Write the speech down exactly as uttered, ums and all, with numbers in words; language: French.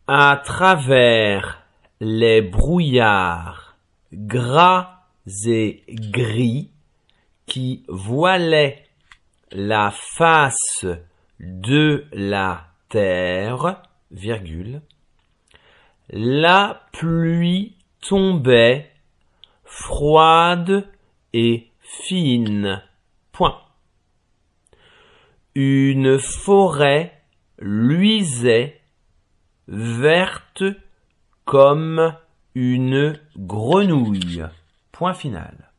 À travers les brouillards gras et gris qui voilaient la face de la terre, virgule, la pluie tombait froide et fine. Point. Une forêt luisait verte comme une grenouille. Point final.